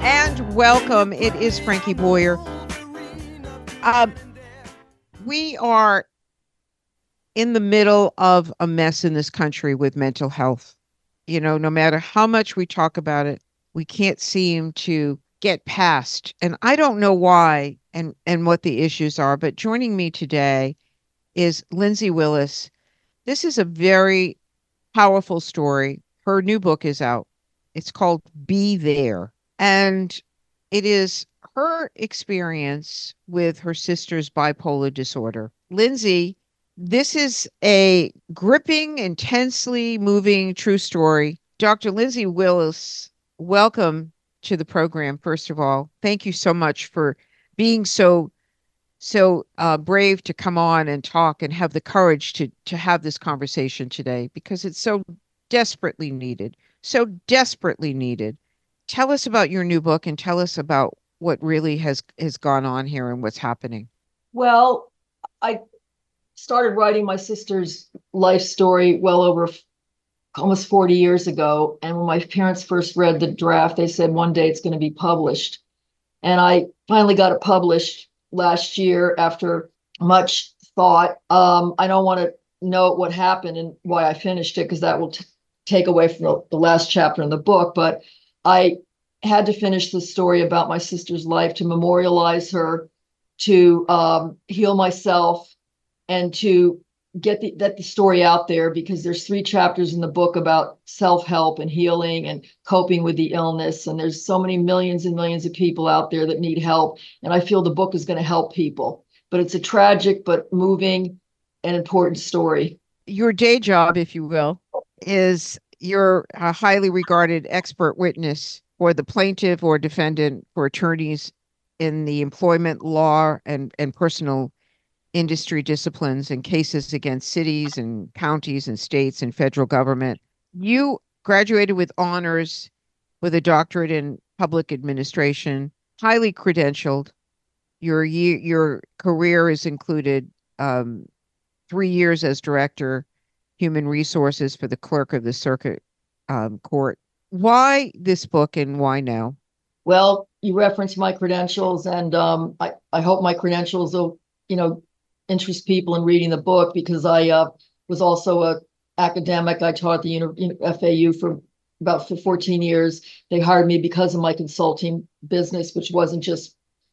And welcome. It is Frankie Boyer. We are in the middle of a mess in this country with mental health. You know, no matter how much we talk about it, we can't seem to get past. And I don't know why and what the issues are, but joining me today is Lindsay Willis. This is a very powerful story. Her new book is out. It's called Be There. And it is her experience with her sister's bipolar disorder. Lindsay, this is a gripping, intensely moving true story. Dr. Lindsay Willis, welcome to the program, first of all. Thank you so much for being so brave to come on and talk and have the courage to have this conversation today because it's so desperately needed. So desperately needed. Tell us about your new book and tell us about what really has gone on here and what's happening. Well, I started writing my sister's life story well over almost 40 years ago. And when my parents first read the draft, they said one day it's going to be published. And I finally got it published last year after much thought. I don't want to note what happened and why I finished it because that will take away from the last chapter in the book. But I had to finish the story about my sister's life to memorialize her, to heal myself, and to get the story out there because there's 3 chapters in the book about self-help and healing and coping with the illness. And there's so many millions and millions of people out there that need help. And I feel the book is going to help people. But it's a tragic but moving and important story. Your day job, if you will, is you're a highly regarded expert witness for the plaintiff or defendant for attorneys in the employment law and personal industry disciplines and cases against cities and counties and states and federal government. You graduated with honors with a doctorate in public administration, highly credentialed. Your career has included 3 years as director, human resources for the clerk of the circuit court. Why this book and why now? Well, you referenced my credentials, and I hope my credentials will, interest people in reading the book because I was also a academic. I taught at the FAU for about 14 years. They hired me because of my consulting business, which wasn't just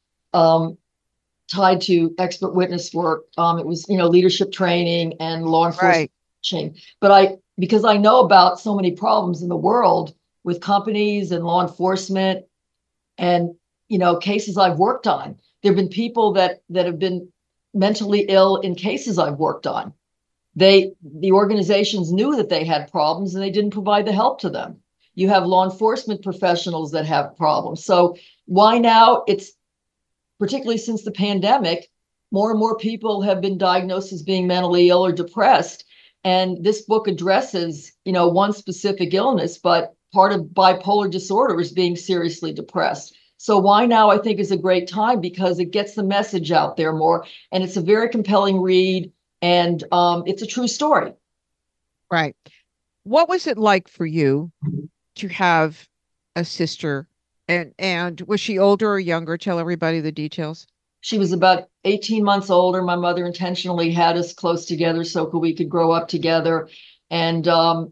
tied to expert witness work. It was, leadership training and law enforcement. Right. But because I know about so many problems in the world with companies and law enforcement and, cases I've worked on, there have been people that have been mentally ill in cases I've worked on. The organizations knew that they had problems and they didn't provide the help to them. You have law enforcement professionals that have problems. So why now? It's particularly since the pandemic, more and more people have been diagnosed as being mentally ill or depressed. And this book addresses, one specific illness, but part of bipolar disorder is being seriously depressed. So why now, I think, is a great time because it gets the message out there more. And it's a very compelling read. And it's a true story. Right. What was it like for you to have a sister? And was she older or younger? Tell everybody the details. She was about 18 months older. My mother intentionally had us close together so we could grow up together. And,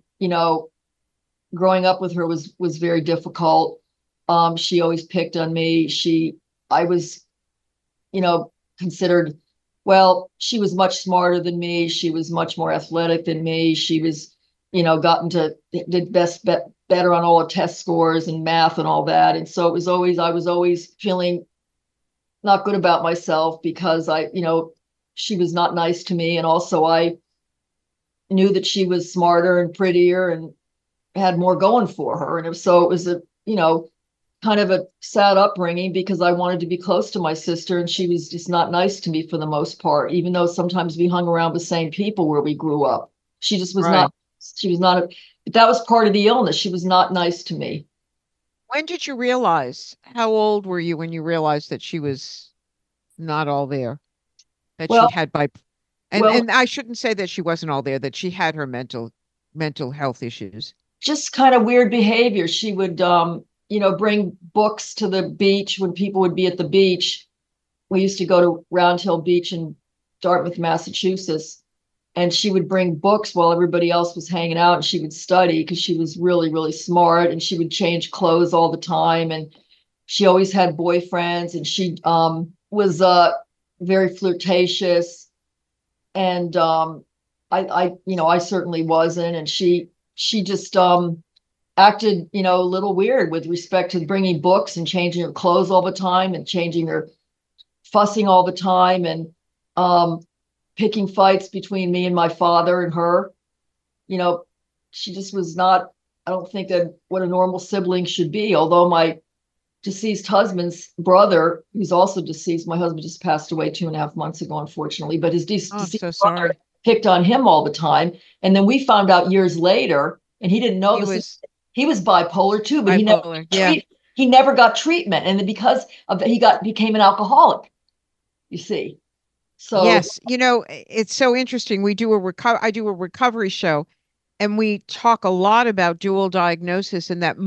growing up with her was very difficult. She always picked on me. I was, considered, well, she was much smarter than me. She was much more athletic than me. She was, did better on all the test scores and math and all that. And so I was always feeling not good about myself because she was not nice to me. And also I knew that she was smarter and prettier and had more going for her. And so it was a, kind of a sad upbringing because I wanted to be close to my sister and she was just not nice to me for the most part, even though sometimes we hung around the same people where we grew up. She just was Right. not, she was not, but that was part of the illness. She was not nice to me. When did you realize? How old were you when you realized that she was not all there? That she Well, had and well, I shouldn't say that she wasn't all there, that she had her mental health issues. just kind of weird behavior. She would, bring books to the beach when people would be at the beach. We used to go to Round Hill Beach in Dartmouth, Massachusetts, and she would bring books while everybody else was hanging out, and she would study because she was really, really smart, and she would change clothes all the time, and she always had boyfriends, and she was very flirtatious, and I certainly wasn't, and she just acted, a little weird with respect to bringing books and changing her clothes all the time and changing her fussing all the time and picking fights between me and my father and her. You know, she just was not, I don't think that what a normal sibling should be. Although my deceased husband's brother, who's also deceased, my husband just passed away 2.5 months ago, unfortunately, but his Oh, I'm deceased so brother sorry. picked on him all the time. And then we found out years later, and he didn't know He this, was he was bipolar too, but bipolar. Yeah. he never got treatment. And then because of that, became an alcoholic, you see. So Yes. It's so interesting. I do a recovery show, and we talk a lot about dual diagnosis, and that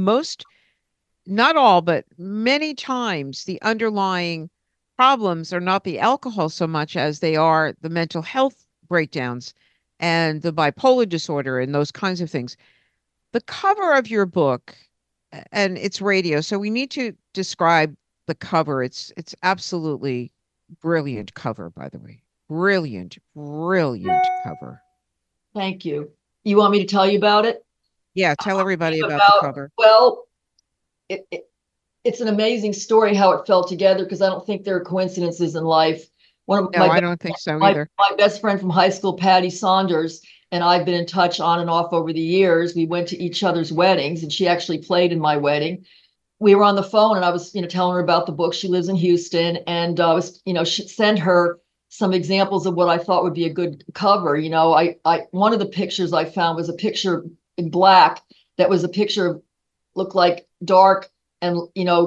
not all, but many times the underlying problems are not the alcohol so much as they are the mental health breakdowns and the bipolar disorder and those kinds of things. The cover of your book, and it's radio, so we need to describe the cover. It's absolutely brilliant cover, by the way. Brilliant, brilliant cover. thank you. You want me to tell you about it? Yeah, tell everybody about the About, cover. well, it, it it's an amazing story how it fell together because I don't think there are coincidences in life. One of No, I don't think so my either. my best friend from high school, Patty Saunders, and I've been in touch on and off over the years. We went to each other's weddings, and she actually played in my wedding. We were on the phone, and I was, telling her about the book. She lives in Houston, and I was, she sent her some examples of what I thought would be a good cover. One of the pictures I found was a picture in black that was a picture of looked like dark and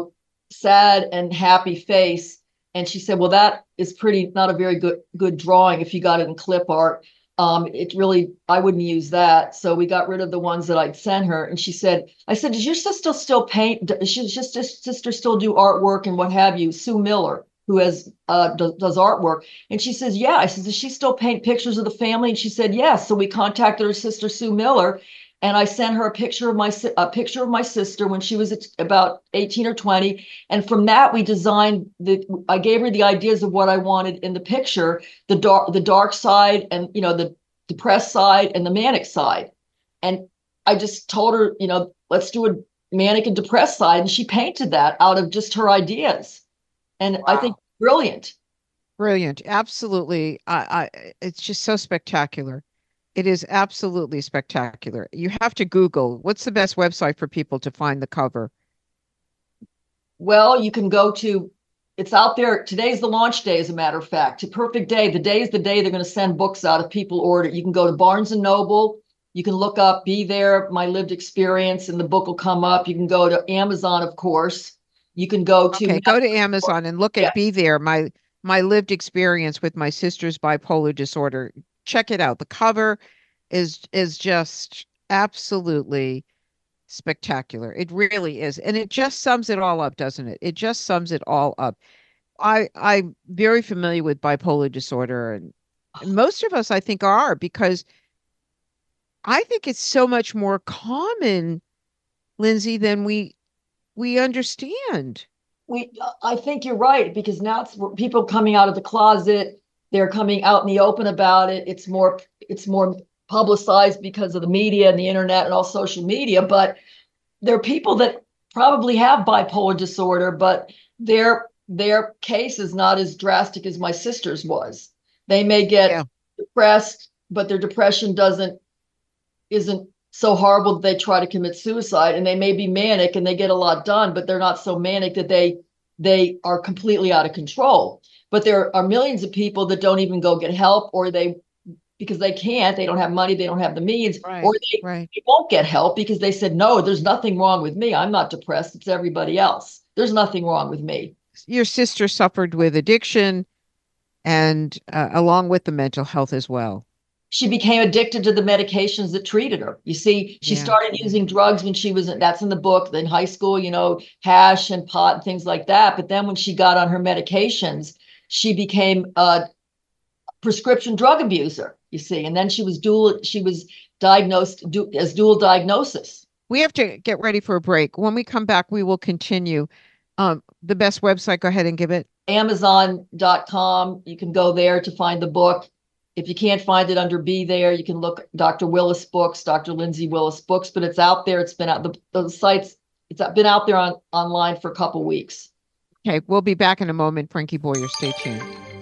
sad and happy face. And she said, well, that is pretty not a very good drawing if you got it in clip art. It really, I wouldn't use that. So we got rid of the ones that I'd sent her. And she said, I said, does your sister still paint? Does your sister still do artwork and what have you? Sue Miller, who does artwork. And she says, yeah. I said, does she still paint pictures of the family? And she said, yes. So we contacted her sister, Sue Miller, and I sent her a picture of my sister when she was about 18 or 20. And from that, I gave her the ideas of what I wanted in the picture, the dark side, and the depressed side and the manic side. And I just told her, let's do a manic and depressed side. And she painted that out of just her ideas. And I think Wow. brilliant. Brilliant. Absolutely. It's just so spectacular. It is absolutely spectacular. You have to Google what's the best website for people to find the cover. Well, you can go to, it's out there. Today's the launch day, as a matter of fact. A perfect day. The day is the day they're going to send books out if people order. You can go to Barnes and Noble. You can look up Be There, My Lived Experience, and the book will come up. You can go to Amazon, of course. You can go to Okay, go to Amazon and look yeah. at Be There, my lived experience with my sister's bipolar disorder. Check it out. The cover is just absolutely spectacular. It really is. And it just sums it all up, doesn't it? It just sums it all up. I'm very familiar with bipolar disorder, and most of us I think are, because I think it's so much more common, Lindsay, than we understand. I think you're right because now it's people coming out of the closet. They're coming out in the open about it. It's more publicized because of the media and the internet and all social media. But there are people that probably have bipolar disorder, but their case is not as drastic as my sister's was. They may Yeah. get depressed, but their depression doesn't isn't so horrible that they try to commit suicide, and they may be manic and they get a lot done, but they're not so manic that they are completely out of control. But there are millions of people that don't even go get help, or they because they don't have money, they don't have the means, or Right. Right. they won't get help because they said, no, there's nothing wrong with me, I'm not depressed, it's everybody else, there's nothing wrong with me. Your sister suffered with addiction and along with the mental health as well. she became addicted to the medications that treated her. You see, she Yeah. started using drugs when she was, that's in the book, in high school, you know, hash and pot and things like that. But then when she got on her medications, she became a prescription drug abuser, you see. And then she was diagnosed as dual diagnosis. We have to get ready for a break. When we come back, we will continue. The best website, go ahead and give it. Amazon.com. You can go there to find the book. If you can't find it under B there, you can look Dr. Willis books, Dr. Lindsay Willis books, but it's out there. It's been out the sites. It's been out there online for a couple weeks. Okay, we'll be back in a moment. Frankie Boyer, stay tuned.